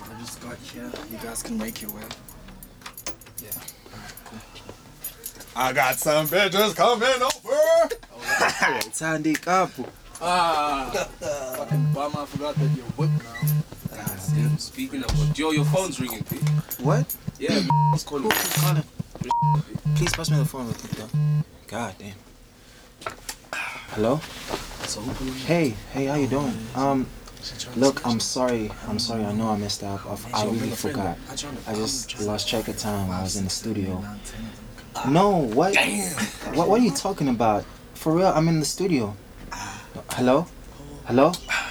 I just got here. You guys can make your way. Yeah. I got some bitches coming over. It's Andy Kapu. Fucking bum, I forgot that you're whipped now. Damn, speaking of what, Joe, your phone's ringing, P. What? Yeah, who's calling? Who's calling? Please pass me the phone real quick, though. God damn. Hello? So who Hey, how you doing? Look, I'm sorry. I know I messed up. I really forgot. I just lost track of time. I was in the studio. No, what? Damn. What are you talking about? For real, I'm in the studio. Hello? Hello?